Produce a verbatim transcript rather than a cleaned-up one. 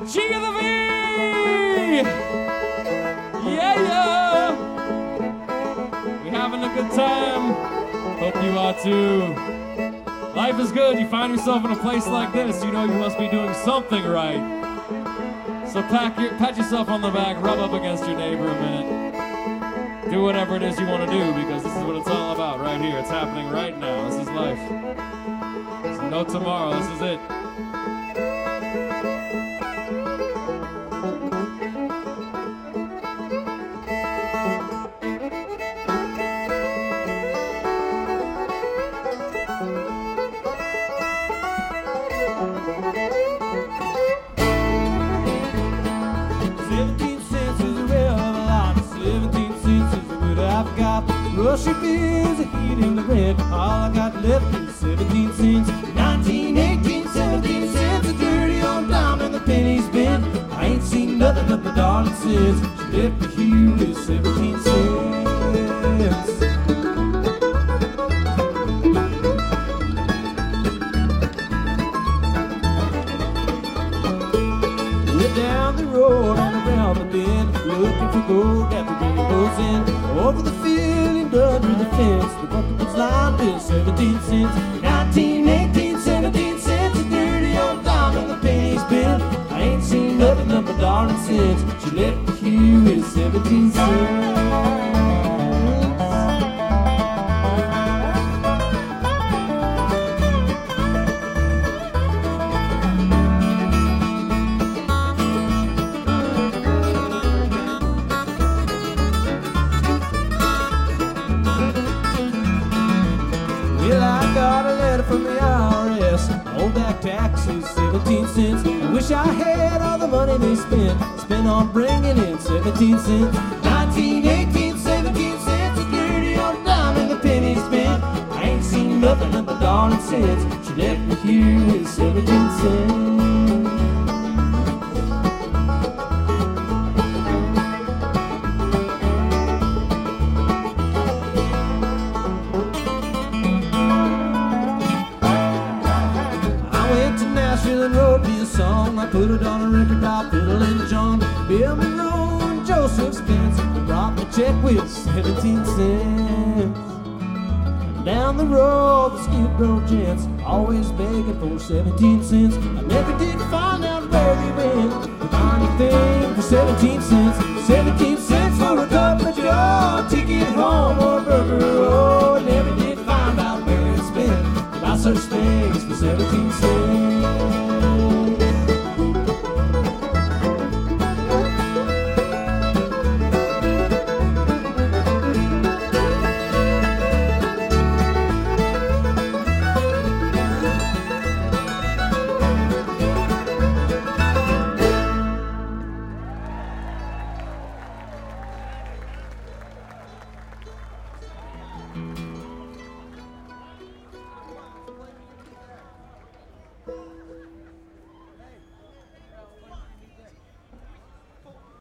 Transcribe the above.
G of the V! Yeah, yeah! We having a good time. Hope you are too. Life is good. You find yourself in a place like this, you know you must be doing something right. So pat, your, pat yourself on the back, rub up against your neighbor a minute. Do whatever it is you want to do, because this is what it's all about right here. It's happening right now. This is life. There's no tomorrow. This is it. Rushy beers, a heat in the red. All I got left is seventeen cents. nineteen, eighteen, seventeen cents. A dirty old dime and the pennies bent. I ain't seen nothing but my darling since she left me here with seventeen cents. We're down the road and around the bend, looking for gold at the rainbow's end. Over the field and under the fence, the bucket was lined with seventeen cents. nineteen, eighteen, seventeen cents. A dirty old dime and the pennies bent. I ain't seen nothing but my darling since she left me here with seventeen cents. Well, I got a letter from the I R S, old back taxes, seventeen cents. I wish I had all the money they spent, spent on bringing in seventeen cents. nineteen, eighteen, seventeen cents. A dirty old dime and the penny spent. I ain't seen nothing but my darling since she left me here with seventeen cents. And wrote me a song. I put it on a record by Fiddle and John, Bill Monroe and Joseph Spence. They brought me a check with seventeen cents. Down the road, the Skid Row gents always begging for seventeen cents. I never did find out where they went to find anything for seventeen cents. seventeen cents.